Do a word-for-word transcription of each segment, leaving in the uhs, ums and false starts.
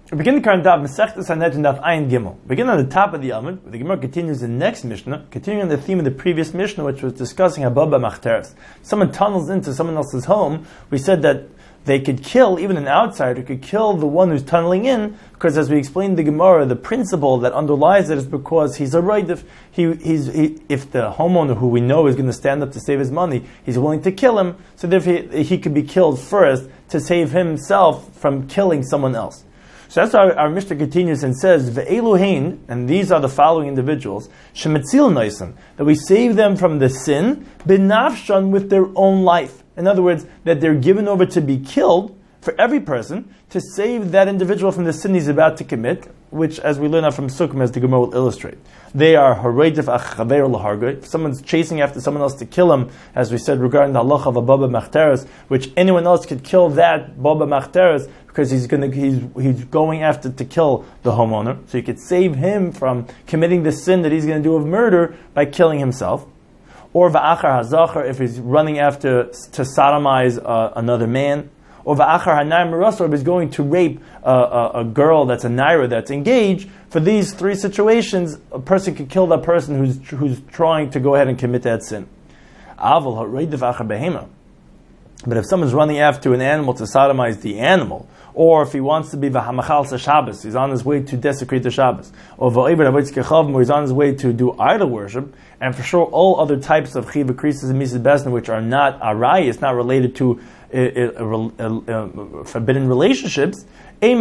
We begin the current daf, Masechtas Hanet and daf Ayin Gimel. Begin on the top of the Amud. The Gemara continues the next Mishnah, continuing on the theme of the previous Mishnah, which was discussing Hababa Machteres. Someone tunnels into someone else's home. We said that they could kill, even an outsider could kill the one who's tunneling in, because as we explained in the Gemara, the principle that underlies it is because he's a right. If he, he's, he, if the homeowner who we know is going to stand up to save his money, he's willing to kill him, so therefore he, he could be killed first to save himself from killing someone else. So that's how our, our Mishnah continues and says, Ve'eluhain, and these are the following individuals, Shemetzil Noisan, that we save them from the sin, Benafshan, with their own life. In other words, that they're given over to be killed for every person to save that individual from the sin he's about to commit, which, as we learn out from Sukkim, as the Gemara will illustrate. They are Hareidif Achaver Lahargoi. If someone's chasing after someone else to kill him, as we said regarding the halacha of a Baba Machteres, which anyone else could kill that Baba Machteres because he's going to he's he's going after to kill the homeowner, so you could save him from committing the sin that he's going to do of murder by killing himself. Or Va'achar Hazachar, if he's running after to sodomize uh, another man. Or Va'achar Hanayim Marasa, if he's going to rape uh, a, a girl that's a naira that's engaged. For these three situations, a person can kill that person who's who's trying to go ahead and commit that sin. Aval Hareidif Achar Behema. But if someone's running after an animal to sodomize the animal, or if he wants to be v'hamachal sa Shabbos, he's on his way to desecrate the Shabbos, or v'oiver avoitz kechavim, or he's on his way to do idol worship, and for sure all other types of chiva krisis and mises besna which are not arayis, not related to uh, uh, uh, uh, forbidden relationships, in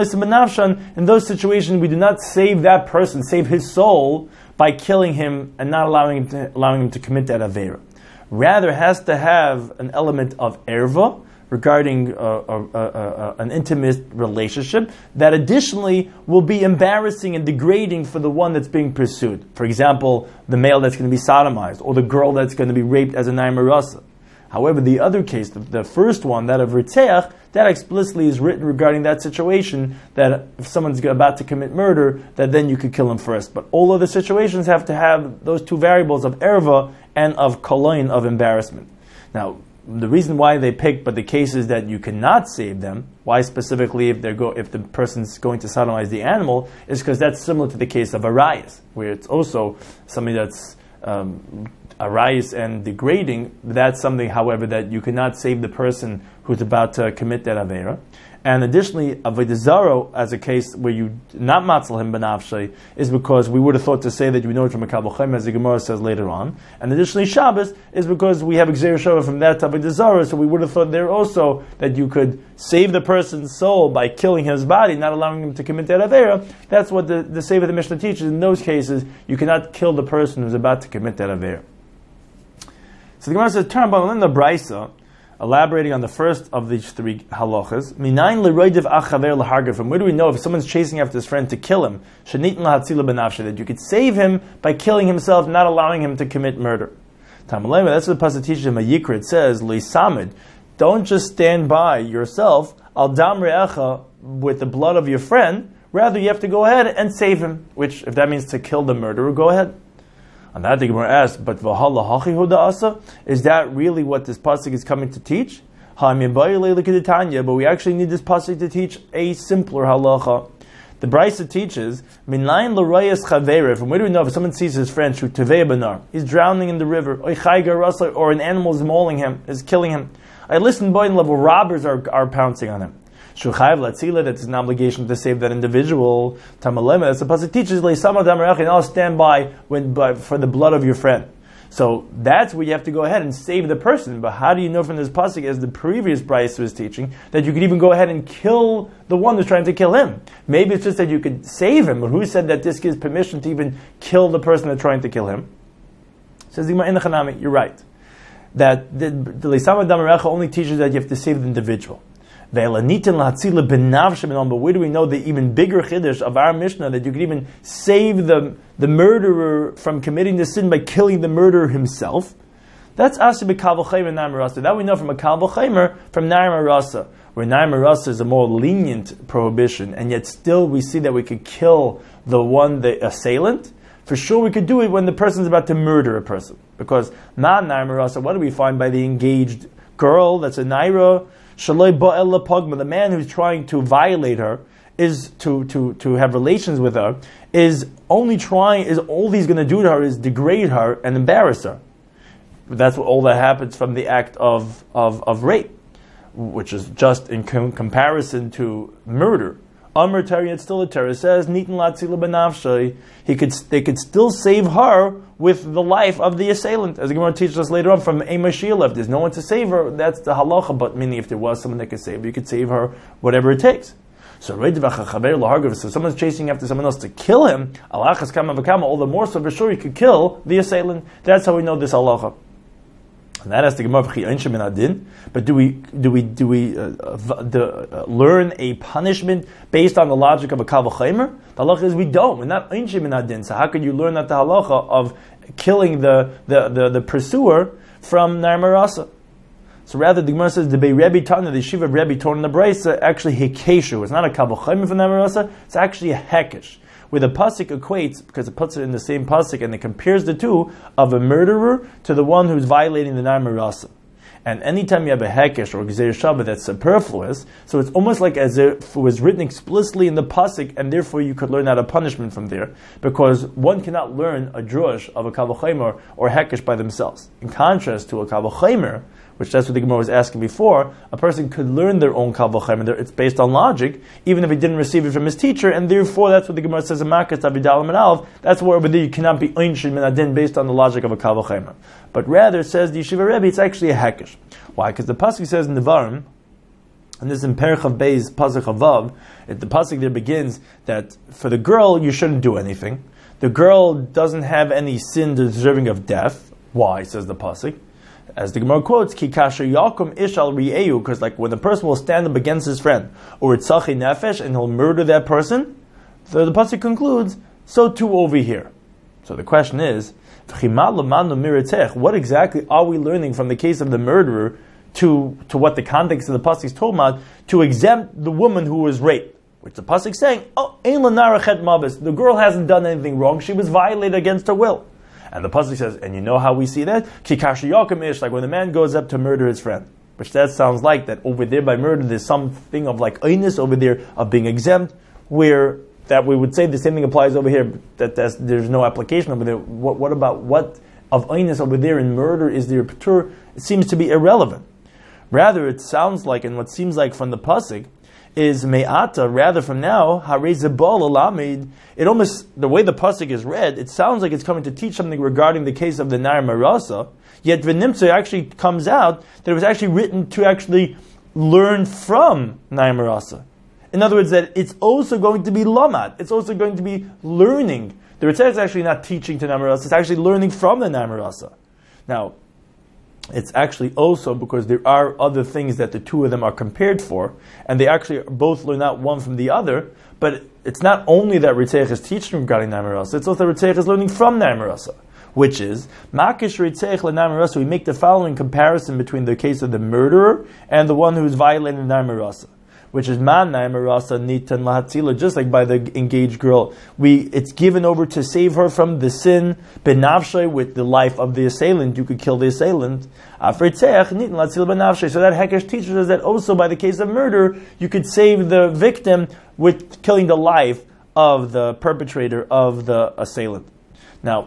those situations we do not save that person, save his soul by killing him and not allowing him to, allowing him to commit that avera. Rather, has to have an element of erva regarding uh, uh, uh, uh, an intimate relationship that additionally will be embarrassing and degrading for the one that's being pursued. For example, the male that's going to be sodomized, or the girl that's going to be raped as a naima rasa. However, the other case, the, the first one, that of Ritzeach, that explicitly is written regarding that situation, that if someone's about to commit murder, that then you could kill him first. But all other situations have to have those two variables of erva and of koloin, of embarrassment. Now, the reason why they picked, but the cases that you cannot save them, why specifically if they're go if the person's going to sodomize the animal, is because that's similar to the case of arayas, where it's also something that's um, arayas and degrading. That's something, however, that you cannot save the person who's about to commit that avera. And additionally, avodah zara, as a case where you not matzal him benafshay, is because we would have thought to say that you know it from a kabel chaim, as the Gemara says later on. And additionally, Shabbos is because we have Gzeir Shava from that avodah zara, so we would have thought there also that you could save the person's soul by killing his body, not allowing him to commit that avera. That's what the, the Sefer the Mishnah teaches. In those cases, you cannot kill the person who's about to commit that avera. So the Gemara says, turn about in the Brisa, elaborating on the first of these three halachas, minayin leroidiv achaver laharger. From where do we know if someone's chasing after his friend to kill him, shenitin lahatzila benafshe, that you could save him by killing himself, not allowing him to commit murder? Tamalema, that's what the pasuk teaches in Mayikra. It says, leisamid, don't just stand by yourself, al dam re'echa, with the blood of your friend. Rather, you have to go ahead and save him. Which, if that means to kill the murderer, go ahead. On that, the Gemara asks, but v'hala hachi huda asa? Is that really what this pasuk is coming to teach? But we actually need this pasuk to teach a simpler halacha. The Brisa teaches, minayin l'rayas chavere. From where do we know if someone sees his friend shoot tevei banar, he's drowning in the river, or an animal is mauling him, is killing him. I listen, boy, level robbers are, are pouncing on him. Shuchayv latzila, that is an obligation to save that individual. Tamalema, as the pasuk teaches, leisama damarach, and I'll stand by when by, for the blood of your friend. So that's where you have to go ahead and save the person. But how do you know from this pasuk, as the previous Brisa was teaching, that you could even go ahead and kill the one who's trying to kill him? Maybe it's just that you could save him, but who said that this gives permission to even kill the person that's trying to kill him? Says the Gemara in the Chanami, you're right. That the leisama damarach only teaches that you have to save the individual. But where do we know the even bigger chiddush of our Mishnah, that you can even save the, the murderer from committing the sin by killing the murderer himself? That's asi b'kal v'chaymer and naim rasa. That we know from a kal v'chaymer, from naim rasa, where naim rasa is a more lenient prohibition, and yet still we see that we could kill the one, the assailant. For sure we could do it when the person's about to murder a person. Because not naim rasa, what do we find by the engaged girl that's a naira? The man who's trying to violate her is to, to, to have relations with her, is only trying, is all he's going to do to her is degrade her and embarrass her. That's what all that happens from the act of, of, of rape, which is just in com- comparison to murder. Amr Tari, it's still a Torah says, Nitin Latzila Benafshay, he could, they could still save her with the life of the assailant. As the Gemara teaches us later on from Ema Sheila, if there's no one to save her, that's the halacha, but meaning if there was someone that could save her, you could save her whatever it takes. So, so someone's chasing after someone else to kill him, all the more so for sure you could kill the assailant. That's how we know this halacha. And that has to Gemara v'chi. But do we do we do we uh, the, uh, learn a punishment based on the logic of a kal v'chomer? The halacha is we don't. We're not einshe min adin. So how could you learn that the halacha of killing the the, the, the pursuer from nar marasa? So rather, the Gemara says the Bei Rebbe Tana, the Shiva of Rebbe Torn in the Brisa, actually hikeshu. It's not a kal v'chomer for nar marasa. It's actually a hekesh, where the pasuk equates, because it puts it in the same pasuk, and it compares the two of a murderer to the one who's violating the nar marasa. And anytime you have a hekesh or gezer shabbat that's superfluous, so it's almost like as if it was written explicitly in the pasuk, and therefore you could learn out a punishment from there, because one cannot learn a drush of a kal v'chomer or hekesh by themselves. In contrast to a kal v'chomer, which that's what the Gemara was asking before, a person could learn their own kal v'chomer. It's based on logic, even if he didn't receive it from his teacher, and therefore that's what the Gemara says in Makkah, Tavidalim and Alv. That's where over there you cannot be einshin min adin based on the logic of a kal v'chomer. But rather, it says the Yeshiva Rebbe, it's actually a hekesh. Why? Because the pasuk says in the Nevarim, and this is in Perich of Bey's pasuk Havav, the pasuk there begins that for the girl you shouldn't do anything. The girl doesn't have any sin deserving of death. Why? Says the pasuk. As the Gemara quotes, "Ki kasher yakum ishal ri'eu," because like when the person will stand up against his friend, or itzachi nefesh, and he'll murder that person. So the pasuk concludes, so too over here. So the question is, what exactly are we learning from the case of the murderer to, to what the context of the pasuk is told about to exempt the woman who was raped? Which the pasuk is saying, oh, ein lanara chet mabes. The girl hasn't done anything wrong; she was violated against her will. And the pasuk says, and you know how we see that? Ki kasher yakum ish, like when the man goes up to murder his friend. Which that sounds like that over there by murder there's something of like einus over there of being exempt, where that we would say the same thing applies over here, that there's no application over there. What, what about what of einus over there in murder is there patur? It seems to be irrelevant. Rather, it sounds like, and what seems like from the pasuk, is me'ata, rather from now, harezebal alamid. It almost, the way the pasuk is read, it sounds like it's coming to teach something regarding the case of the nar marasa, yet v'nimtza actually comes out that it was actually written to actually learn from nar marasa. In other words, that it's also going to be lamad, it's also going to be learning. The Ritzah is actually not teaching to nar marasa, it's actually learning from the nar marasa. Now, it's actually also because there are other things that the two of them are compared for, and they actually both learn out one from the other, but it's not only that Ritzach is teaching regarding nar marasa, it's also Ritzach is learning from nar marasa, which is, Makish Ritzach le nar marasa, we make the following comparison between the case of the murderer and the one who's violating nar marasa, which is man nar marasa nitan lahatzila, just like by the engaged girl. We it's given over to save her from the sin, benavshay, with the life of the assailant, you could kill the assailant. Afritzeach nitan lahatzila benavshay. So that Hekesh teaches us that also by the case of murder, you could save the victim with killing the life of the perpetrator of the assailant. Now,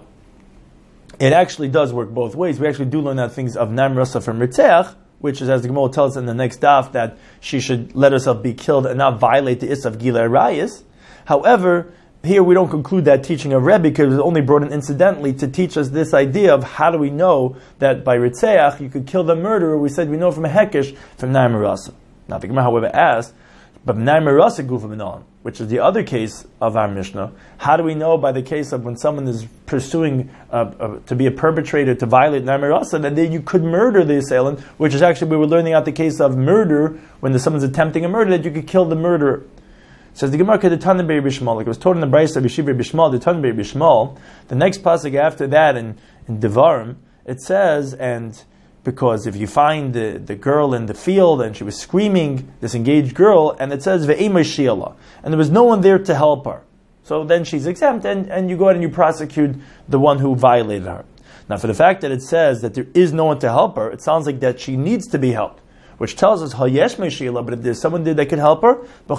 it actually does work both ways. We actually do learn out things of nar marasa from Ritzeach, which is, as the Gemara tells us in the next daf, that she should let herself be killed and not violate the Issa of Gilei Arayis. However, here we don't conclude that teaching of Rebbe because it was only brought in incidentally to teach us this idea of how do we know that by Ritzeach you could kill the murderer. We said we know from a Hekesh, from nar marasa. Now the Gemara, however, asks, but nar marasa gufa minon, which is the other case of our Mishnah. How do we know by the case of when someone is pursuing uh, uh, to be a perpetrator to violate nar marasa that then you could murder the assailant, which is actually we were learning out the case of murder when someone's attempting a murder that you could kill the murderer. Says the Gemara, the Tana B'Rei Bishmal, like it was told in the Brayso of Yeshiva Bishmal, the Tana B'Rei Bishmal. The next pasuk after that in, in Devarim, it says, and because if you find the, the girl in the field and she was screaming, this engaged girl, and it says ve'ema shi'ala, and there was no one there to help her, so then she's exempt, and, and you go ahead and you prosecute the one who violated her. Now, for the fact that it says that there is no one to help her, it sounds like that she needs to be helped. which tells us Hayesh Meishila, but if there's someone there that can help her,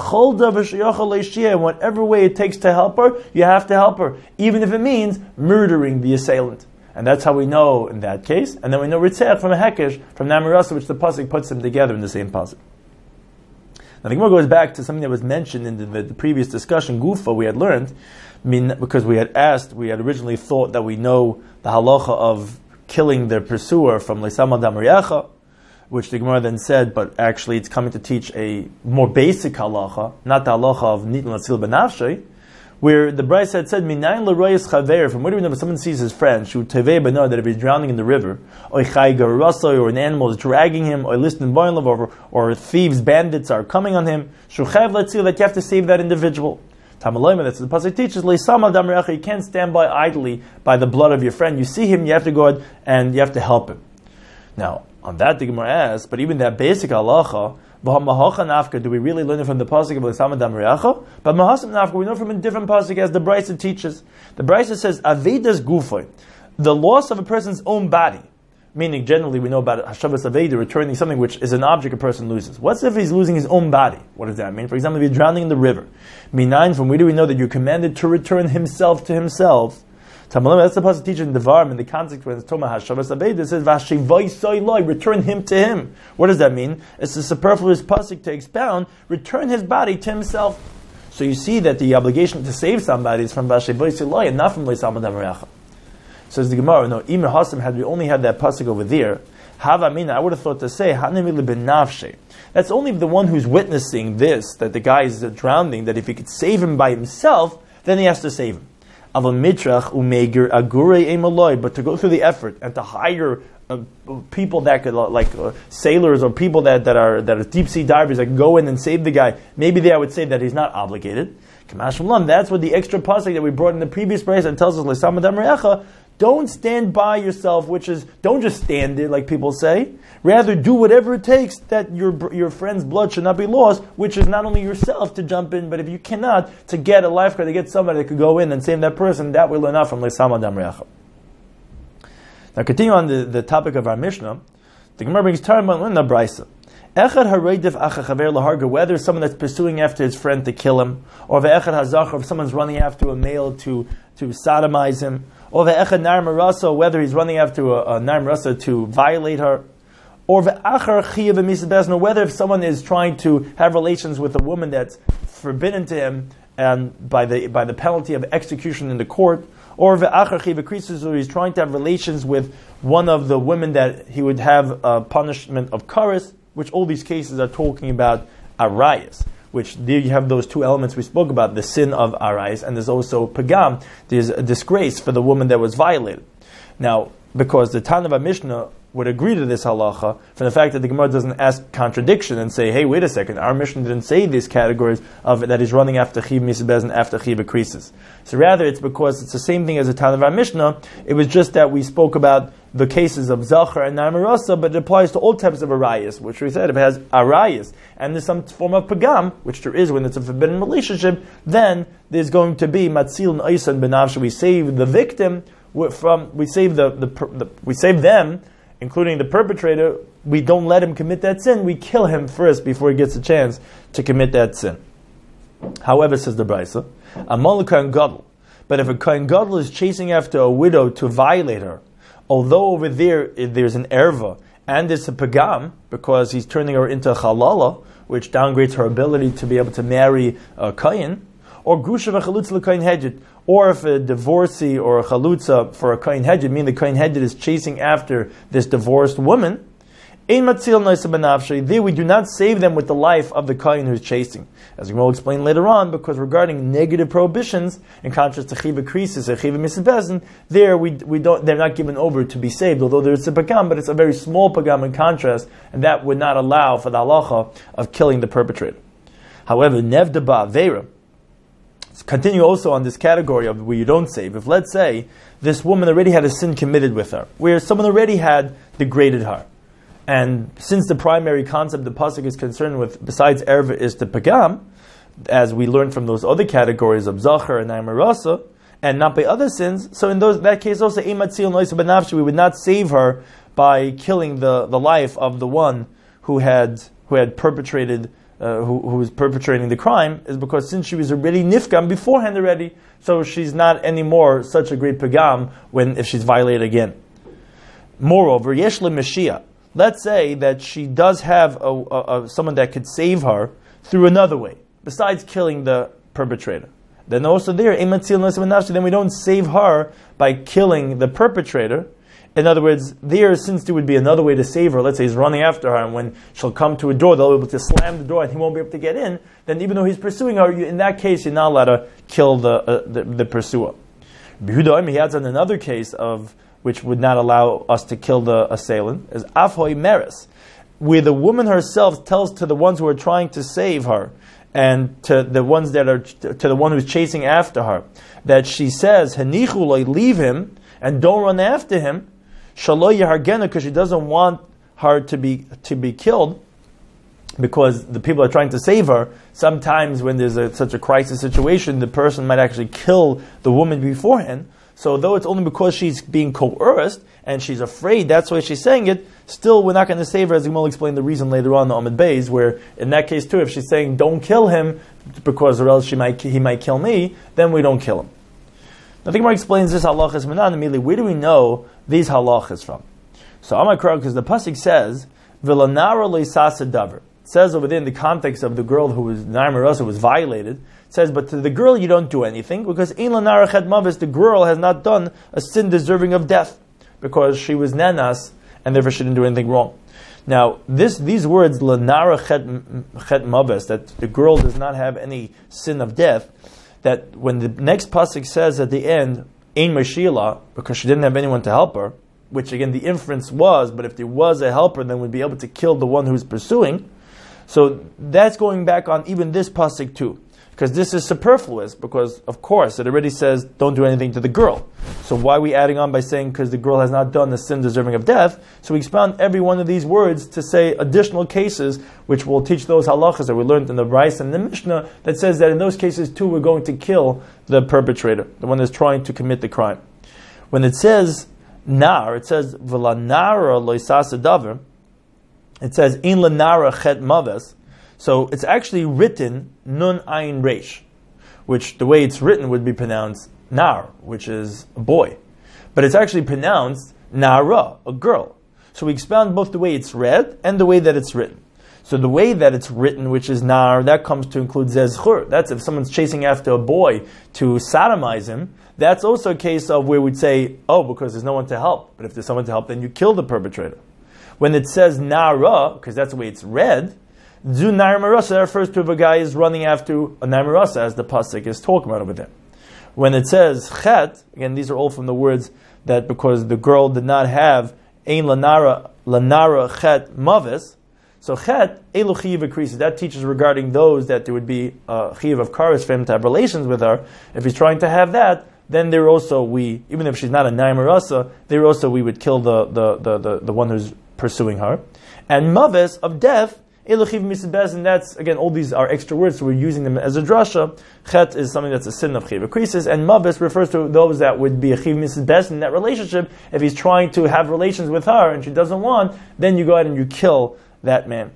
in whatever way it takes to help her, you have to help her, even if it means murdering the assailant. And that's how we know in that case. And then we know Ritzach from a Hekesh, from Namirasa, which the Pasuk puts them together in the same Pasuk. Now the Gemara goes back to something that was mentioned in the, the, the previous discussion, Gufa, we had learned, I mean, because we had asked, we had originally thought that we know the halacha of killing their pursuer from Leisama Damariacha, which the Gemara then said, but actually it's coming to teach a more basic halacha, not the halacha of Nitin Latzil Benafshay, where the Bryce had said, Minayin l'royes chaver, from where do we know if someone sees his friend, shu tevei b'no, that if he's drowning in the river, or chai garasoi, or an animal is dragging him, or listen boinlov, or or thieves, bandits are coming on him, shu chav letzil, that you have to save that individual. Tamaloyma, that's what the pasuk teaches, leisama damrecha, you can't stand by idly by the blood of your friend. You see him, you have to go out and you have to help him. Now, on that the Gemara asks, but even that basic halacha, do we really learn it from the pasuk of Leisama Damreacha? But Mahasam Nafka, we know from a different pasuk as the Brisa teaches. The Brisa says, Avedas Gufay, the loss of a person's own body. Meaning, generally, we know about Hashavas Aveda, returning something which is an object a person loses. What's if he's losing his own body? What does that mean? For example, if he's drowning in the river. Minayin, from where do we know that you're commanded to return himself to himself? That's the pasuk teaching the Devarim in the context when it's Toma Hashavas Aveda, it says Vashivai return him to him. What does that mean? It's a superfluous pasuk to expound, return his body to himself. So you see that the obligation to save somebody is from Vashivai and not from Leisama Damreacha. Says the Gemara, no, Imer Hasim, had we only had that pasuk over there, Havamina, I would have thought to say, that's only the one who's witnessing this, that the guy is drowning, that if he could save him by himself, then he has to save him. But to go through the effort and to hire uh, people that could, like uh, sailors or people that, that are that are deep sea divers that can go in and save the guy, maybe there I would say that he's not obligated. That's what the extra pasuk that we brought in the previous prayer that tells us, Leisama Damreacha, don't stand by yourself, which is, don't just stand there like people say. Rather, do whatever it takes that your your friend's blood should not be lost, which is not only yourself to jump in, but if you cannot, to get a lifeguard, to get somebody that could go in and save that person, that will learn out from Leisama Damreacha. Now, continue on the, the topic of our Mishnah. The Gemara brings Tarman in the Brisa. Whether someone that's pursuing after his friend to kill him, or if someone's running after a male to, to sodomize him, or whether he's running after a, a narmarasa to violate her, or whether if someone is trying to have relations with a woman that's forbidden to him and by the by the penalty of execution in the court, or he's trying to have relations with one of the women that he would have a punishment of karis, which all these cases are talking about arayas, which there you have those two elements we spoke about, the sin of arayas, and there's also pagam, there's a disgrace for the woman that was violated. Now, because the Tanav Mishnah would agree to this halacha from the fact that the Gemara doesn't ask contradiction and say, hey, wait a second, our Mishnah didn't say these categories of that he's running after chiv misbez and after chiv creases. So rather, it's because it's the same thing as the Tanav Mishnah. It was just that we spoke about the cases of Zachar and Namarasa, but it applies to all types of arayas, which we said if it has arayas, and there's some form of pagam, which there is when it's a forbidden relationship, then there's going to be matzil and aisan benavsha. We save the victim from, we save the, the, the we save them, including the perpetrator. We don't let him commit that sin. We kill him first before he gets a chance to commit that sin. However, says the Brisa, Amal Kohen Gadol, but if a Kohen Gadol is chasing after a widow to violate her, although over there there's an erva and it's a pagam because he's turning her into a halala, which downgrades her ability to be able to marry a kohen, or grusha v'chalutza l'kohen hedjit, or if a divorcee or a chalutza for a kohen hedjit, meaning the kohen hedjit is chasing after this divorced woman, ein matzil noisa benafshay, there we do not save them with the life of the kohen who's chasing. As we will explain later on, because regarding negative prohibitions, in contrast to chiva krisis or chiva misbezin, there we we don't they're not given over to be saved, although there's a pagam, but it's a very small pagam in contrast, and that would not allow for the halacha of killing the perpetrator. However, nevda ba'avera, continue also on this category of where you don't save. If, let's say, this woman already had a sin committed with her, where someone already had degraded her, and since the primary concept the pasuk is concerned with, besides erva, is the pagam, as we learned from those other categories of zachar and naimarasa, and not by other sins, so in those that case also, we would not save her by killing the, the life of the one who had who had perpetrated, uh, who, who was perpetrating the crime, is because since she was already nifgam beforehand already, so she's not anymore such a great pagam when if she's violated again. Moreover, yesh le Mashiach. Let's say that she does have a, a, a, someone that could save her through another way, besides killing the perpetrator. Then also there, then we don't save her by killing the perpetrator. In other words, there, since there would be another way to save her, let's say he's running after her, and when she'll come to a door, they'll be able to slam the door and he won't be able to get in, then even though he's pursuing her, you, in that case, you're not allowed to kill the uh, the, the pursuer. Yehuda, he adds on another case of which would not allow us to kill the assailant, is afhoi meres, where the woman herself tells to the ones who are trying to save her, and to the ones that are, to the one who's chasing after her, that she says, Henichu, leave him, and don't run after him, Shaloy Yahargena, because she doesn't want her to be to be killed, because the people are trying to save her. Sometimes when there's a, such a crisis situation, the person might actually kill the woman beforehand. So though it's only because she's being coerced and she's afraid, that's why she's saying it, still we're not going to save her, as we will explain the reason later on in the Amud Beis, where in that case too, if she's saying don't kill him because or else she might he might kill me, then we don't kill him. Now the Gemara explains this halachas minan immediately. Where do we know these halachas from? So Amar Krag, because the pasuk says v'lanara leisasa davar. It says over there in the context of the girl who was Naimarasa was violated. It says, but to the girl you don't do anything because in lanara chet mavis, the girl has not done a sin deserving of death because she was nanas and therefore she didn't do anything wrong. Now this these words lanara chet chet mavis, that the girl does not have any sin of death. That when the next pasuk says at the end, Ein Mashila, because she didn't have anyone to help her, which again the inference was, but if there was a helper, then we'd be able to kill the one who's pursuing. So that's going back on even this pasuk too, because this is superfluous, because of course it already says don't do anything to the girl. So why are we adding on by saying because the girl has not done the sin deserving of death? So we expound every one of these words to say additional cases, which will teach those halachas that we learned in the Bryce and the Mishnah, that says that in those cases too we're going to kill the perpetrator, the one that's trying to commit the crime. When it says nar, it says v'lanara loisasa davar. It says in lanara chet maves. So it's actually written nun ayin reish, which the way it's written would be pronounced nar, which is a boy. But it's actually pronounced nara, a girl. So we expound both the way it's read and the way that it's written. So the way that it's written, which is nar, that comes to include zezchur. That's if someone's chasing after a boy to sodomize him. That's also a case of where we'd say, oh, because there's no one to help. But if there's someone to help, then you kill the perpetrator. When it says nara, because that's the way it's read, zu nair marasa, that refers to if a guy is running after a nair marasa, as the pasuk is talking about over there. When it says chet, again, these are all from the words that because the girl did not have ein lanara lanara chet mavis. So chet elu chiyav akrisis. That teaches regarding those that there would be a chiyav of karis for him to have relations with her. If he's trying to have that, then there also we, even if she's not a nair marasa, there also we would kill the the the the, the one who's pursuing her. And mavis of death, eluchiv misbez, and that's again all these are extra words, so we're using them as a drasha. Chet is something that's a sin of chiv krisis, and mavis refers to those that would be a chiv misbez in that relationship. If he's trying to have relations with her and she doesn't want, then you go ahead and you kill that man.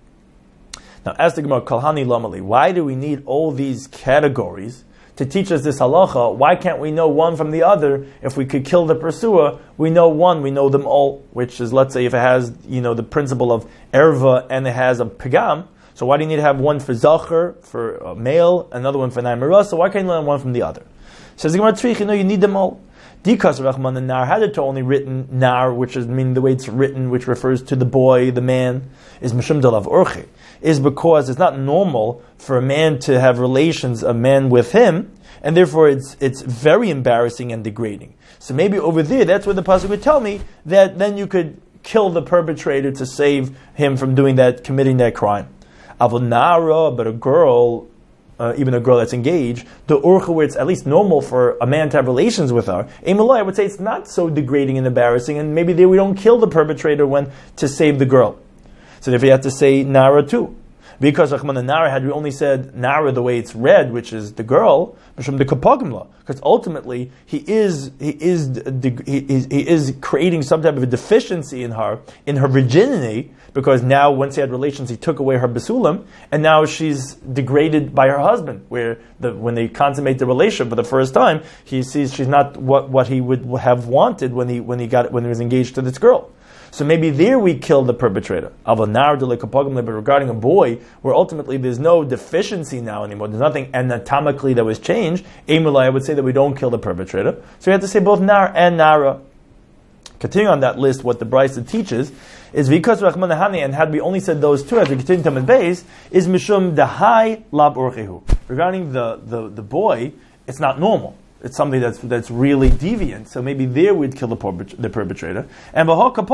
Now, ask the Gemara, Kalhani Lamali, why do we need all these categories to teach us this halacha? Why can't we know one from the other? If we could kill the pursuer, we know one, we know them all, which is, let's say, if it has, you know, the principle of erva and it has a pagam, so why do you need to have one for zacher, for a male, another one for naimara? So why can't you learn one from the other? Says the Gemara, Tzrich, you know, you need them all. Dikas Rachman and Nar had it to only written Nar, which is meaning the way it's written, which refers to the boy, the man, is Mishum Dalav Orche, is because it's not normal for a man to have relations, a man with him, and therefore it's it's very embarrassing and degrading. So maybe over there, that's where the pasuk would tell me that then you could kill the perpetrator to save him from doing that, committing that crime. Avonara, but a girl, Uh, even a girl that's engaged, the urcha where it's at least normal for a man to have relations with her, Emaloi, I would say it's not so degrading and embarrassing, and maybe there we don't kill the perpetrator when to save the girl. So therefore you have to say Nara too. Because Rachmana Nara, had we only said Nara the way it's read, which is the girl, from the Kapogimla, because ultimately he is he is he is he is creating some type of a deficiency in her in her virginity, because now once he had relations, he took away her basulam, and now she's degraded by her husband. Where the when they consummate the relationship for the first time, he sees she's not what, what he would have wanted when he when he got when he was engaged to this girl. So maybe there we kill the perpetrator. But regarding a boy, where ultimately there's no deficiency now anymore, there's nothing anatomically that was changed, I would say that we don't kill the perpetrator. So we have to say both nar and nara. Continuing on that list, what the Brisa teaches is because Rachmana Hani, and had we only said those two as we continue to base, is mishum dahai lab orchehu. Regarding the, the, the boy, it's not normal. It's something that's that's really deviant. So maybe there we'd kill the, perpet- the perpetrator. And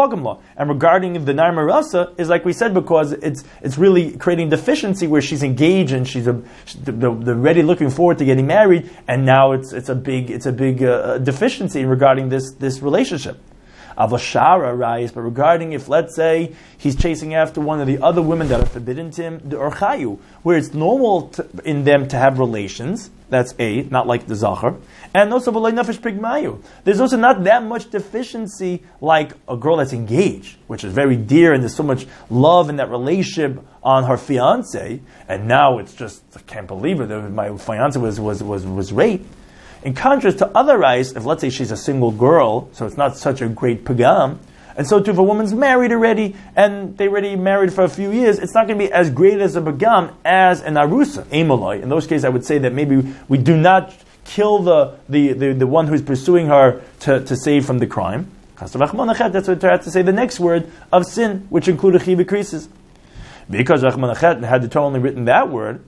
and regarding the Nar Marasa is like we said, because it's it's really creating deficiency where she's engaged and she's a, the, the, the ready looking forward to getting married, and now it's it's a big it's a big uh, deficiency regarding this this relationship. Avashara rise, but regarding if, let's say, he's chasing after one of the other women that are forbidden to him, the Orchayu, where it's normal to, in them to have relations, that's A, not like the Zachar, and also V'loi Nefesh Pigmayu. There's also not that much deficiency like a girl that's engaged, which is very dear, and there's so much love in that relationship on her fiance, and now it's just, I can't believe it, my fiance was, was, was, was raped. In contrast to other eyes, if let's say she's a single girl, so it's not such a great pagam, and so too if a woman's married already, and they already married for a few years, it's not going to be as great as a pagam as an arusa, emaloi. In those cases, I would say that maybe we do not kill the the, the, the one who's pursuing her to, to save from the crime. That's what I have to say the next word of sin, which included chiv creases. Because Rachmana Chet had the Torah only written that word,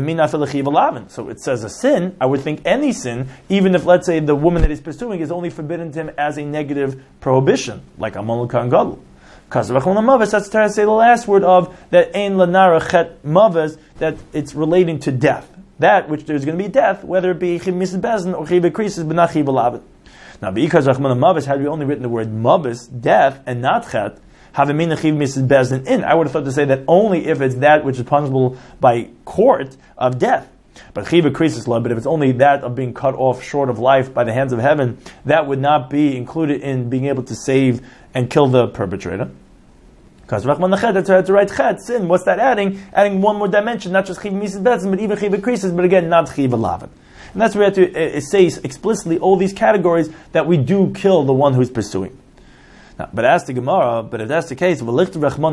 so it says a sin, I would think any sin, even if, let's say, the woman that he's pursuing is only forbidden to him as a negative prohibition, like Amon L'Kan Gadol. Because Rachmana Mavis, that's to say the last word of that Ein Lanara Chet Mavis, that it's relating to death. That which there's going to be death, whether it be Chiv Misas Bezin or Chiv Krisis, but not Chiv Lavin. Now, because Rachmana Mavis had we only written the word Mavis, death, and not Chet, in. I would have thought to say that only if it's that which is punishable by court of death. But chiva krisis law, but if it's only that of being cut off short of life by the hands of heaven, that would not be included in being able to save and kill the perpetrator. Because Rachmana Chet, that's right, to write chet, sin, what's that adding? Adding one more dimension, not just chiva mises bezin, but even chiva krisis, but again, not chiva lavin. And that's where we have to uh, say explicitly all these categories that we do kill the one who's pursuing. Now, but as the Gemara, but if that's the case, let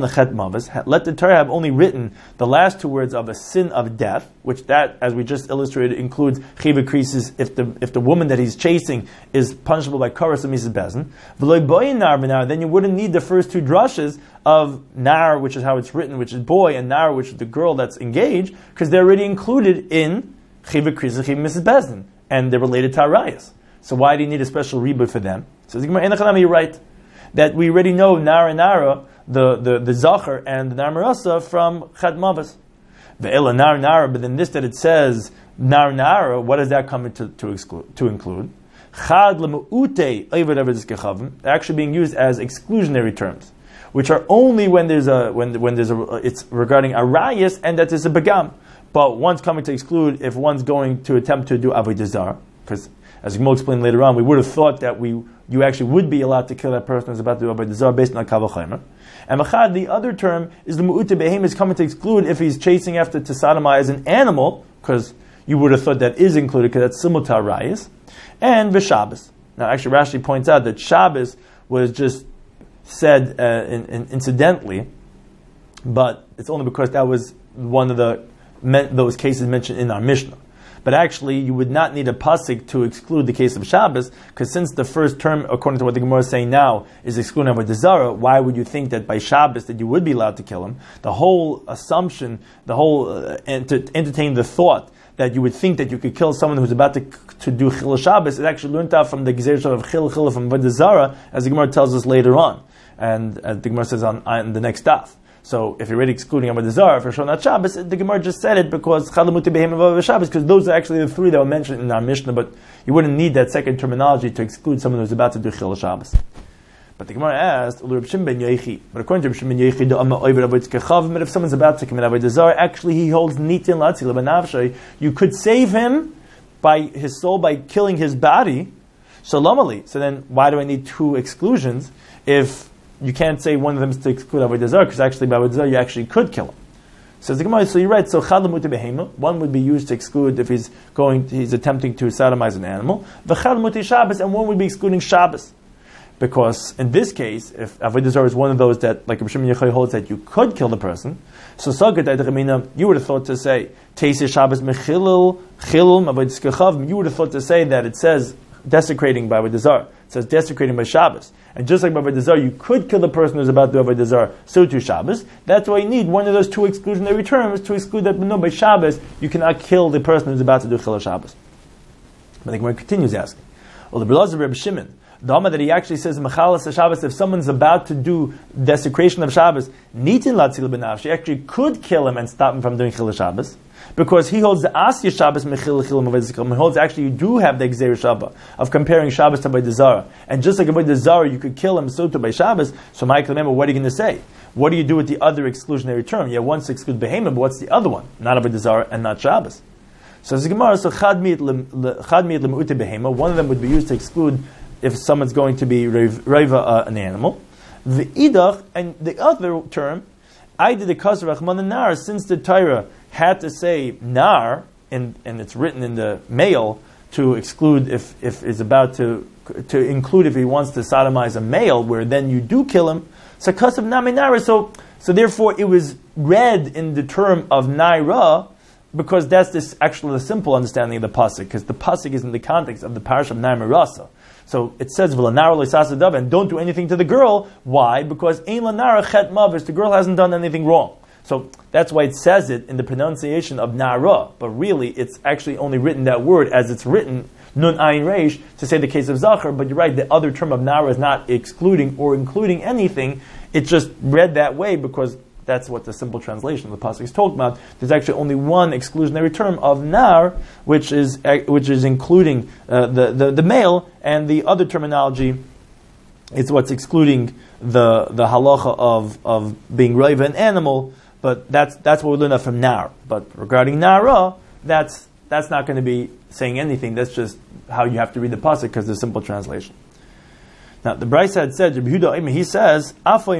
the Torah have only written the last two words of a sin of death, which that, as we just illustrated, includes chiva krisis if the if the woman that he's chasing is punishable by karas and mises bezin. Then you wouldn't need the first two drushes of nar, which is how it's written, which is boy, and nar, which is the girl that's engaged, because they're already included in chiva krisis and chiva mises bezin, and they're related to arayas. So why do you need a special reboot for them? So the Gemara, you're right. That we already know Nara Nara, the, the, the Zachar and the Nar Marasa from Chet Mavas. Ve'ela Nar Nara, but then this that it says Nar Nara, what does that come to, to, exclude, to include? Chad lemu'ute ayved actually being used as exclusionary terms, which are only when there's a when when there's a it's regarding arayas and that there's a begam. But one's coming to exclude if one's going to attempt to do avodah zarah, because as Gemara explained later on, we would have thought that we you actually would be allowed to kill that person who's about to do avodah zarah based on kal v'chomer. And machad, the other term is the mu'ute behem is coming to exclude if he's chasing after to sodomize an animal, because you would have thought that is included because that's similar to arayas, and v'shabbos. Now, actually, Rashi points out that Shabbos was just said uh, in, in, incidentally, but it's only because that was one of the those cases mentioned in our Mishnah. But actually, you would not need a pasuk to exclude the case of Shabbos, because since the first term, according to what the Gemara is saying now, is excluding avodah zarah, why would you think that by Shabbos that you would be allowed to kill him? The whole assumption, the whole uh, enter, entertain the thought that you would think that you could kill someone who's about to to do Chil Shabbos, it actually learned out from the Gezerah of Chil Chil from avodah zarah, as the Gemara tells us later on, and uh, the Gemara says on, on the next daf. So if you're already excluding avodah zarah for Shonat Shabbos, the Gemara just said it because Chalamuti Behem of Shabbos, because those are actually the three that were mentioned in our Mishnah, but you wouldn't need that second terminology to exclude someone who's about to do Chil Shabbos. But the Gemara asked, but according to Reb Shimon ben Yochi, if someone's about to commit avodah zarah, actually he holds nitin latzil b'nafshay. You could save him by his soul by killing his body. So lamali. So then, why do I need two exclusions if you can't say one of them is to exclude avodah zarah? Because actually, by avodah zarah, you actually could kill him. So the Gemara, so you're right. So chad l'muti behema, one would be used to exclude if he's going, he's attempting to sodomize an animal. V'chad l'muti Shabbos, and one would be excluding Shabbos. Because in this case, if avodah zarah is one of those that, like Reb Shimon ben Yochai holds that you could kill the person, so you would have thought to say Teisei Shabbos mechilul chilul avodas kechav. You would have thought to say that it says desecrating by avodah zarah. It says desecrating by Shabbos, and just like by avodah zarah, you could kill the person who's about to do avodah zarah. So to Shabbos. That's why you need one of those two exclusionary terms to exclude that. But no, by Shabbos you cannot kill the person who's about to do chilul Shabbos. But the Gemara continues asking, well, the Belazar Reb Shimon, the Amma that he actually says Mechalas Shabbos, if someone's about to do desecration of Shabbos, Nitin Latzil B'nafshi, she actually could kill him and stop him from doing Chil Shabbos, because he holds the Asya Shabbos Mechil Chil Maved. He holds actually you do have the Gzeir Shabbos of comparing Shabbos to Avodah Zarah, and just like Avodah Zarah you could kill him so to by Shabbos. So Michael, remember, what are you going to say? What do you do with the other exclusionary term? Yeah, one's exclude Behemah, but what's the other one? Not Avodah Zarah and not Shabbos. So as the Gemara, so Chad Mi'it L'Mu'ute Behemah, one of them would be used to exclude if someone's going to be reiva uh, an animal. The idach, and the other term, I did the kasar rachman and nar, since the Torah had to say nar, and, and it's written in the male to exclude if, if it's about to to include if he wants to sodomize a male, where then you do kill him. So kasav nami nara, so so therefore it was read in the term of naira, because that's this actually the simple understanding of the pasuk, because the pasuk is in the context of the parish of Nair Marasa. So it says v'lanara le'sasadav, and don't do anything to the girl. Why? Because ein lanara chet mavis, the girl hasn't done anything wrong. So that's why it says it in the pronunciation of nara, but really it's actually only written that word as it's written nun ayin reish to say the case of zachar. But you're right, the other term of nara is not excluding or including anything. It's just read that way because that's what the simple translation of the pasuk is talking about. There's actually only one exclusionary term of nar, which is which is including uh, the, the the male, and the other terminology is what's excluding the the halacha of of being reiva an animal. But that's that's what we learn from nar. But regarding nara, that's that's not going to be saying anything. That's just how you have to read the pasuk because the simple translation. Now, the Brisa had said, he says,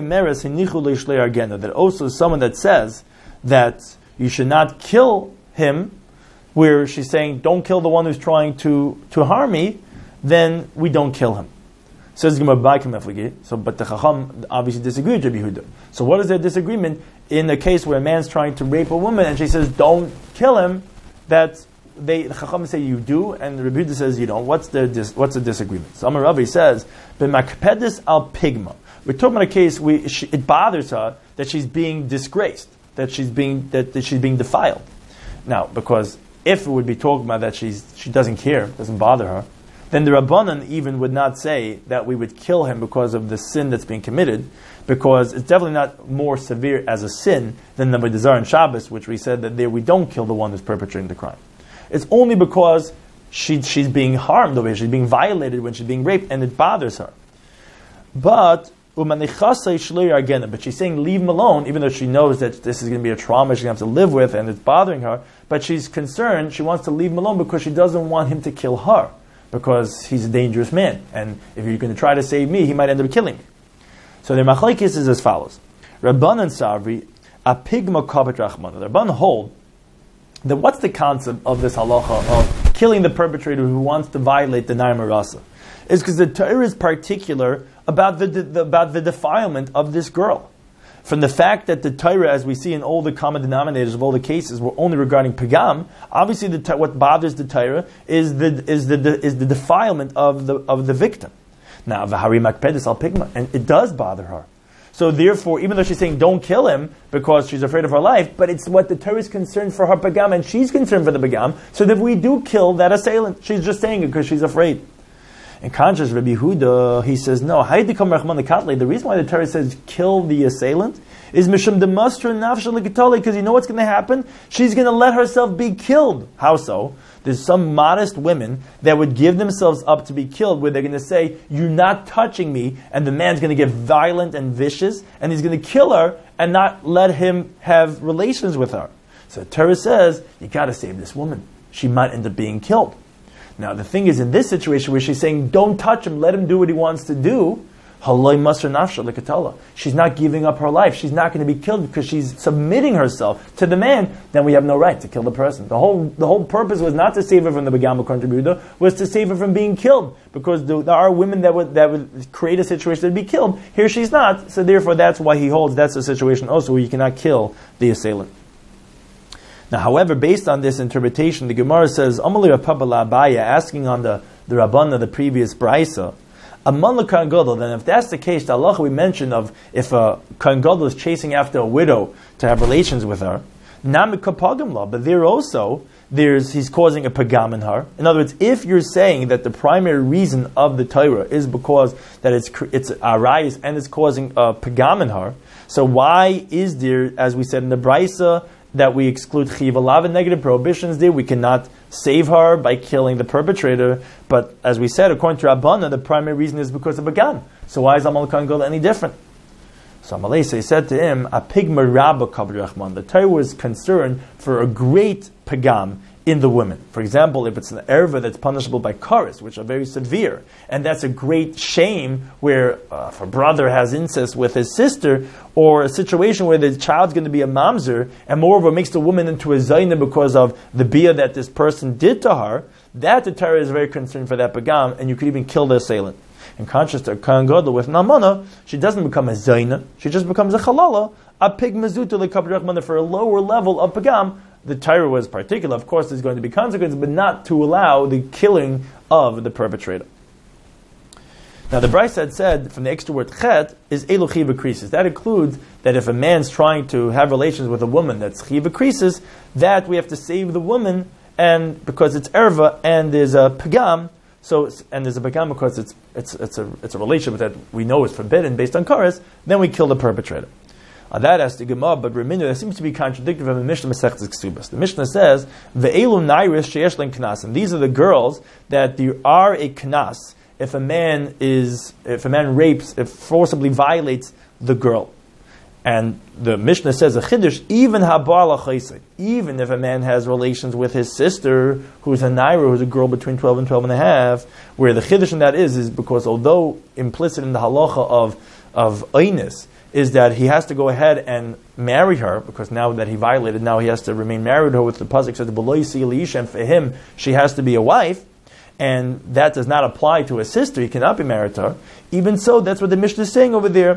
that also someone that says that you should not kill him, where she's saying, don't kill the one who's trying to, to harm me, then we don't kill him. Says so, but the Chacham obviously disagreed with Yehuda. So what is their disagreement in a case where a man's trying to rape a woman and she says, don't kill him, that they the Chacham say you do, and the Rebbe says you don't. What's the dis, what's the disagreement? So Amar Ravi says, "B'makpedis al pigma." We're talking about a case where she, it bothers her that she's being disgraced, that she's being that, that she's being defiled. Now, because if it would be talking about that she's she doesn't care, doesn't bother her, then the Rabbanan even would not say that we would kill him because of the sin that's being committed, because it's definitely not more severe as a sin than the Avodah Zarah and Shabbos, which we said that there we don't kill the one who's perpetrating the crime. It's only because she, she's being harmed over here, she's being violated when she's being raped, and it bothers her. But but she's saying leave him alone, even though she knows that this is going to be a trauma she's going to have to live with, and it's bothering her. But she's concerned, she wants to leave him alone because she doesn't want him to kill her, because he's a dangerous man, and if you're going to try to save me, he might end up killing me. So the machlokes is as follows: Rabbanan Savri, a pigma kavet rachman. The Rabbanan hold that what's the concept of this halacha of killing the perpetrator who wants to violate the Nair Marasa? Is because the Torah is particular about the, the about the defilement of this girl. From the fact that the Torah, as we see in all the common denominators of all the cases, were only regarding pagam. Obviously, the, what bothers the Torah is the is the, the is the defilement of the of the victim. Now, v'hari makpedis al pigma, and it does bother her. So therefore, even though she's saying don't kill him because she's afraid of her life, but it's what the Torah is concerned for her pagam, and she's concerned for the pagam. So that if we do kill that assailant, she's just saying it because she's afraid. In contrast, Rabbi Yehuda, he says, no, the reason why the Torah says kill the assailant is Mishum de Mustra Nafsha Likatali, because you know what's going to happen? She's going to let herself be killed. How so? There's some modest women that would give themselves up to be killed, where they're going to say, "You're not touching me," and the man's going to get violent and vicious, and he's going to kill her and not let him have relations with her. So Torah says, you got to save this woman. She might end up being killed. Now the thing is, in this situation where she's saying, "Don't touch him, let him do what he wants to do," she's not giving up her life. She's not going to be killed because she's submitting herself to the man. Then we have no right to kill the person. The whole the whole purpose was not to save her from the Begama contributor, was to save her from being killed. Because there are women that would that would create a situation to be killed. Here she's not. So therefore, that's why he holds that's a situation also where you cannot kill the assailant. Now, however, based on this interpretation, the Gemara says, "Amali Rav Papa la Abaya," asking on the the Rabban of the previous Braisa. A man Kohen Gadol, then if that's the case, the halacha we mentioned of if a Kohen Gadol is chasing after a widow to have relations with her, but there also, there's he's causing a pagam in her. In other words, if you're saying that the primary reason of the Torah is because that it's it's arayis and it's causing a pagam in her, so why is there, as we said in the Braisa, that we exclude chiv alav and negative prohibitions there? We cannot save her by killing the perpetrator. But as we said, according to Rabbana, the primary reason is because of Pagam. So why is Amal Kohen Gadol any different? So Amalei said to him, "A pigma rabba kabri rachman." The Torah was concerned for a great Pagam in the women. For example, if it's an erva that's punishable by kares, which are very severe, and that's a great shame where uh, if a brother has incest with his sister, or a situation where the child's going to be a mamzer, and moreover makes the woman into a zayna because of the bia that this person did to her, that the Torah is very concerned for that pagam, and you could even kill the assailant. In contrast to a Kohen Gadol with Namana, she doesn't become a zayna, she just becomes a chalala, a pig mazuta lekabri rachmana, for a lower level of pagam. The Torah was particular. Of course, there's going to be consequences, but not to allow the killing of the perpetrator. Now, the Bryce had said from the extra word chet is elu chiva krisis. That includes that if a man's trying to have relations with a woman that's chiva krisis, that we have to save the woman, and because it's erva and there's a pagam. So and there's a pagam because it's it's it's a it's a relationship that we know is forbidden based on kares. Then we kill the perpetrator. Uh, that has to Gemara, but Raminu, that seems to be contradictory from the Mishnah Masechtas Ksubas. The Mishnah says, "Ve'elu nairis sheyesh lein knas," and these are the girls that there are a knas if a man is if a man rapes, if forcibly violates the girl. And the Mishnah says a chiddush, even habal achaisei, even if a man has relations with his sister, who's a naira, who's a girl between twelve and twelve and a half, where the chiddush in that is is because although implicit in the halacha of of einis is that he has to go ahead and marry her, because now that he violated, now he has to remain married to her, with the pasuk says, "B'lo yisi l'isha," and for him, she has to be a wife, and that does not apply to a sister, he cannot be married to her. Even so, that's what the Mishnah is saying over there.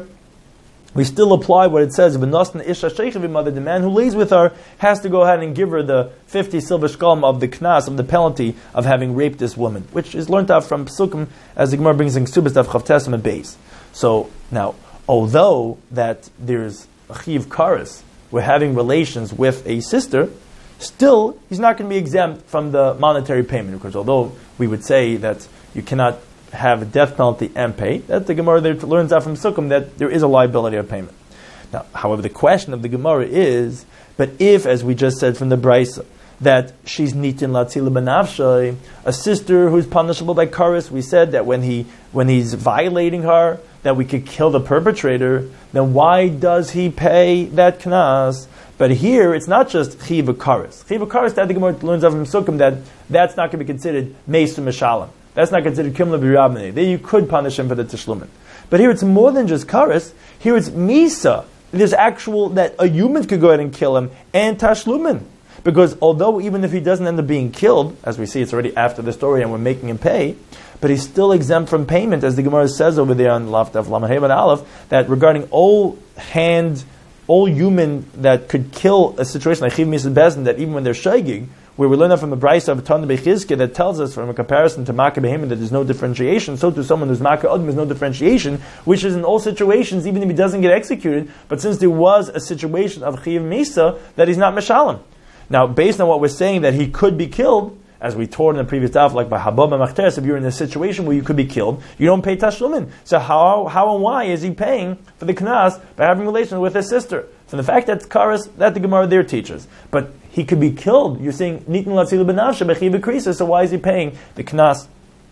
We still apply what it says, "V'nosna isha sheikha mother," the man who lays with her has to go ahead and give her the fifty silver shkalim of the knas, of the penalty of having raped this woman, which is learned out from Psukim, as the Gemara brings in Ksubas Daf Chavtes and Beis. So, now, although that there's a chiv kares, we're having relations with a sister, still he's not going to be exempt from the monetary payment, because although we would say that you cannot have a death penalty and pay, that the Gemara there learns out from Sukkim that there is a liability of payment. Now, however, the question of the Gemara is, but if, as we just said from the Braisa, that she's nitin latzila benafshay, a sister who's punishable by kares, we said that when he when he's violating her, that we could kill the perpetrator, then why does he pay that knas? But here, it's not just chiv kares. Chiv kares, that the Gemara learns out from Sukkim that that's not going to be considered meis mishalem. That's not considered kimla b'rabbanei. There you could punish him for the tishlumin. But here it's more than just kares. Here it's misa. There's actual, that a human could go ahead and kill him, and tashlumin. Because although even if he doesn't end up being killed, as we see it's already after the story and we're making him pay, but he's still exempt from payment, as the Gemara says over there on Laftaf Lamed Aleph, that regarding all hand, all human that could kill a situation like Chiv Misas Bezin, that even when they're shaygig, where we learn that from the Braisa of Tana Bechizke that tells us from a comparison to Makkah Behemah that there's no differentiation, so to someone who's Makkah Adam there's no differentiation, which is in all situations, even if he doesn't get executed, but since there was a situation of Chiv Misa, that he's not Meshalem. Now, based on what we're saying that he could be killed, as we taught in the previous daf, like by Habab Machteres, if you're in a situation where you could be killed, you don't pay tashlumin. So how how and why is he paying for the knas by having relations with his sister? So the fact that karas, that the Gemara there teaches, but he could be killed. You're saying nitin latzil benafshe bechiv krisa. So why is he paying the knas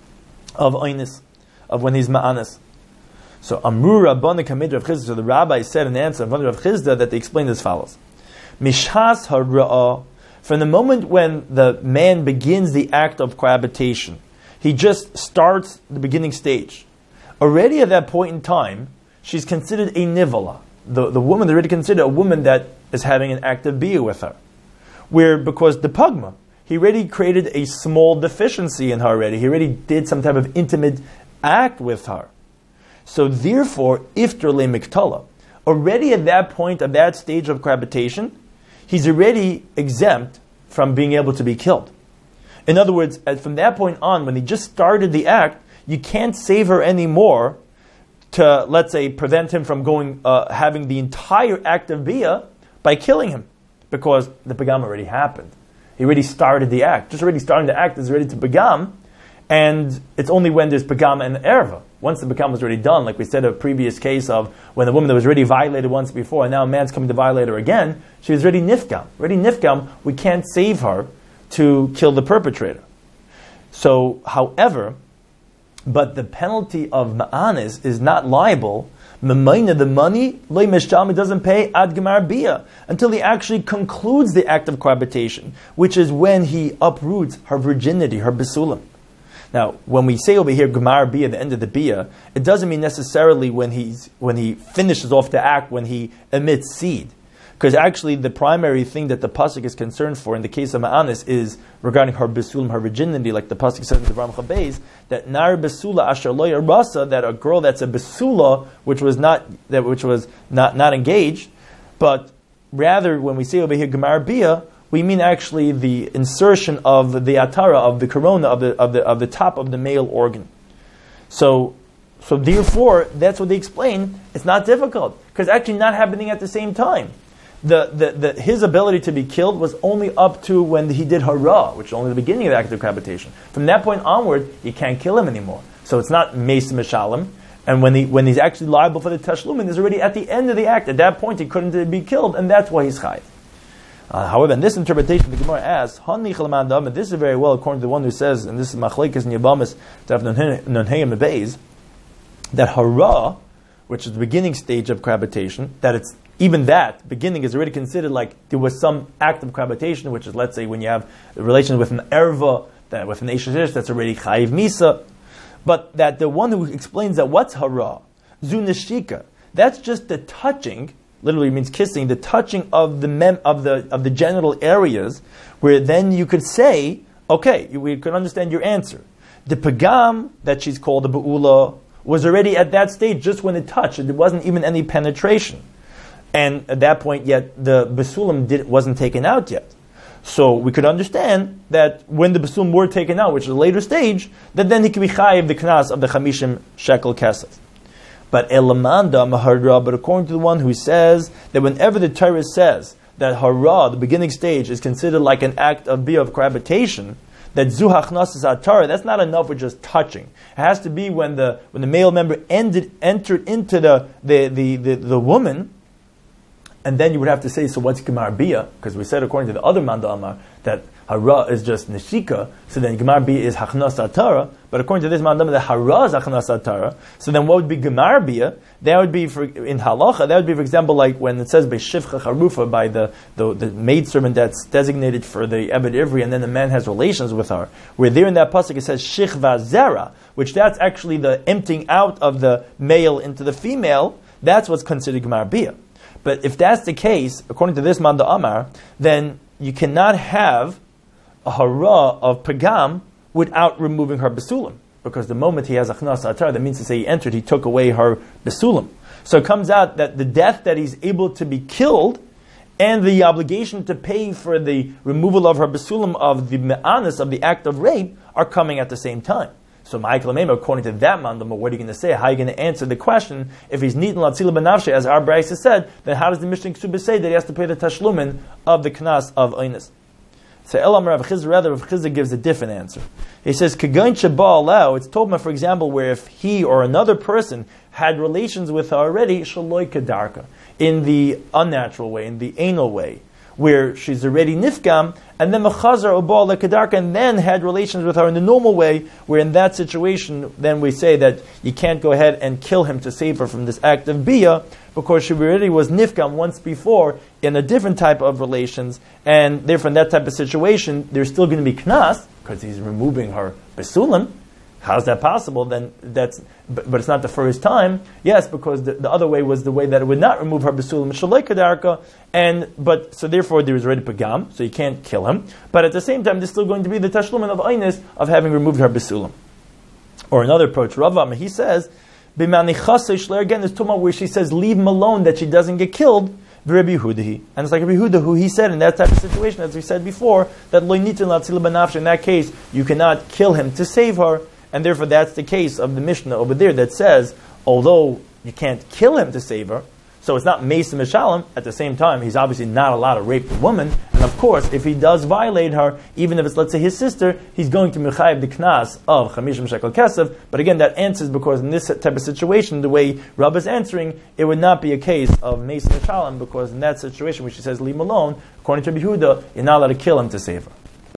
of oinis, of when he's ma'anis? So Amru Rabbana Kamid Rav Chizda. So the rabbi said in answer of Rav Chizda that they explained as follows: Mishhas hara'ah. From the moment when the man begins the act of cohabitation, he just starts the beginning stage. Already at that point in time, she's considered a nivala. The, the woman is already considered a woman that is having an act of bia with her. Where, because the pagma, he already created a small deficiency in her already. He already did some type of intimate act with her. So therefore, iftar le miktala, already at that point, at that stage of cohabitation, he's already exempt from being able to be killed. In other words, from that point on, when he just started the act, you can't save her anymore to, let's say, prevent him from going, uh, having the entire act of bia by killing him, because the pagam already happened. He already started the act. Just already starting the act is ready to pagam, and it's only when there's pagam and erva. Once the pagam was already done, like we said, a previous case of when the woman that was already violated once before, and now a man's coming to violate her again, she was already nifgam. Already nifgam, we can't save her to kill the perpetrator. So, however, but the penalty of ma'anis is not liable. Memaina, the money, loy mishtam, doesn't pay ad gemar bia until he actually concludes the act of cohabitation, which is when he uproots her virginity, her besulam. Now, when we say over here gemar bia, the end of the bia, it doesn't mean necessarily when he's when he finishes off the act, when he emits seed. Because actually, the primary thing that the pasuk is concerned for in the case of ma'anis is regarding her besulam, her virginity, like the pasuk says in the Ram Chabez, that nar besula asher lo yarasa, that a girl that's a besula, which was not that which was not, not engaged, but rather when we say over here gemar bia, we mean actually the insertion of the atara, of the corona, of the of the of the top of the male organ. So, so therefore, that's what they explain. It's not difficult because it's actually not happening at the same time. The, the, the, his ability to be killed was only up to when he did hara, which is only the beginning of the act of cohabitation. From that point onward, you can't kill him anymore. So it's not meis mishalim. And when he when he's actually liable for the tashlumin, is already at the end of the act. At that point, he couldn't be killed, and that's why he's chayiv. Uh, however, in this interpretation, the Gemara asks, and this is very well according to the one who says, and this is machlekes and yabamis to have nonheyim beis, that hara, which is the beginning stage of cohabitation, that it's even that beginning is already considered like there was some act of cohabitation, which is, let's say, when you have a relation with an erva, that with an eshesh, that's already chayiv misa. But that the one who explains that what's hara, zu neshika, that's just the touching, literally means kissing, the touching of the mem of the of the genital areas, where then you could say, okay, we could understand your answer. The pagam that she's called the be'ula was already at that stage just when it touched. There wasn't even any penetration. And at that point, yet the besulam did, wasn't taken out yet. So we could understand that when the besulam were taken out, which is a later stage, that then he could be chayiv the knas of the chamishim shekel kesef. But elamanda mahara, but according to the one who says that whenever the Torah says that hara, the beginning stage, is considered like an act of bia of cohabitation, that zuhachnas is atara, that's not enough for just touching. It has to be when the when the male member ended entered into the the the, the, the woman. And then you would have to say, so what's gemar bia? Because we said according to the other manda amar that hara is just neshika. So then gemar bia is hachnas atara. But according to this manda amar that hara is hachnas atara. So then what would be gemar bia? That would be for in halacha. That would be, for example, like when it says by shivcha charufa, by the the, the maidservant that's designated for the eved ivri, and then the man has relations with her. Where there in that pasuk it says shichva zera, which that's actually the emptying out of the male into the female. That's what's considered gemar bia. But if that's the case, according to this Manda Amar, then you cannot have a hara of pagam without removing her besulam. Because the moment he has achnas atar, that means to say he entered, he took away her besulam. So it comes out that the death that he's able to be killed and the obligation to pay for the removal of her besulam, of the me'anis, of the act of rape, are coming at the same time. So, according to that mandama, what are you going to say? How are you going to answer the question? If he's nitin latzila benafshe, as our Brayse said, then how does the Mishnah Ksuba say that he has to pay the tashlumin of the knas of oinis? So Elam Rav Chizda, rather Rav Chizda gives a different answer. He says, Kagain Shabal, it's told, for example, where if he or another person had relations with her already, Shaloi Kedarka, in the unnatural way, in the anal way, where she's already nifgam, and then Mechazar Ubal Kedarka, and then had relations with her in the normal way, where in that situation, then we say that you can't go ahead and kill him to save her from this act of Bia, because she already was nifgam once before in a different type of relations, and therefore in that type of situation, there's still going to be knas, because he's removing her besulim. How's that possible? Then that's, but, but it's not the first time. Yes, because the, the other way was the way that it would not remove her besulim shalei kedarka, and but so therefore there is already pagam, so you can't kill him. But at the same time, there's still going to be the tashlumin of einis of having removed her besulim. Or another approach, Rav Amma, he says, b'mani chasei shler, again, there's tuma where she says leave him alone that she doesn't get killed. Rabbi Yehuda, and it's like Rabbi Yehuda, who he said in that type of situation, as we said before, that lo nitin latzila b'nafshe, in that case, you cannot kill him to save her. And therefore that's the case of the Mishnah over there that says, although you can't kill him to save her, so it's not Meis Mishalem, at the same time, he's obviously not allowed to rape the woman. And of course, if he does violate her, even if it's, let's say, his sister, he's going to Mechayev the Knas of Chamishim Shekel Kesef. But again, that answers because in this type of situation, the way Rav is answering, it would not be a case of Meis Mishalem, because in that situation, which he says, leave him alone, according to Yehuda, you're not allowed to kill him to save her.